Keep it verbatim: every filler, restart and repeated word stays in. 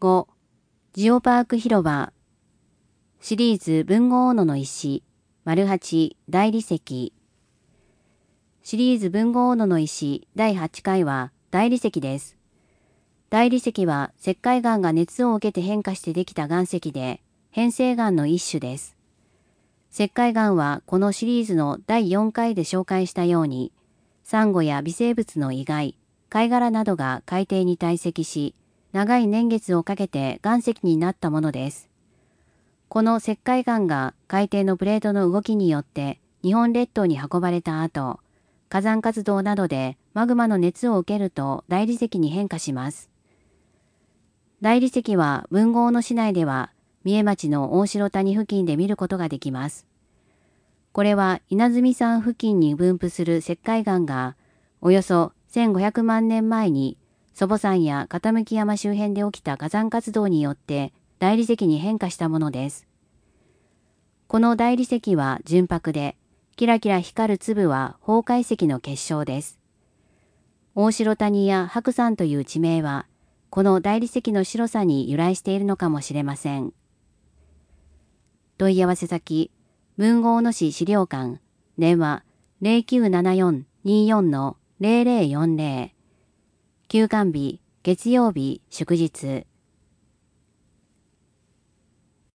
ご. ジオパーク広場シリーズ豊後大野の石 はち. 大理石シリーズ豊後大野の石だいはちかいは大理石です。大理石は石灰岩が熱を受けて変化してできた岩石で変成岩の一種です。石灰岩はこのシリーズのだいよんかいで紹介したようにサンゴや微生物の遺骸、貝殻などが海底に堆積し長い年月をかけて岩石になったものです。この石灰岩が海底のプレートの動きによって日本列島に運ばれた後、火山活動などでマグマの熱を受けると大理石に変化します。大理石は豊後大野市内では三重町の大城谷付近で見ることができます。これは稲積山付近に分布する石灰岩がおよそせんごひゃくまんねんまえに祖母山や傾山周辺で起きた火山活動によって大理石に変化したものです。この大理石は純白で、キラキラ光る粒は方解石の結晶です。大城谷や白山という地名は、この大理石の白さに由来しているのかもしれません。問い合わせ先、豊後大野市資料館、電話 ゼロきゅうななよん にーよん ゼロゼロよんゼロ、休館日、月曜日、祝日。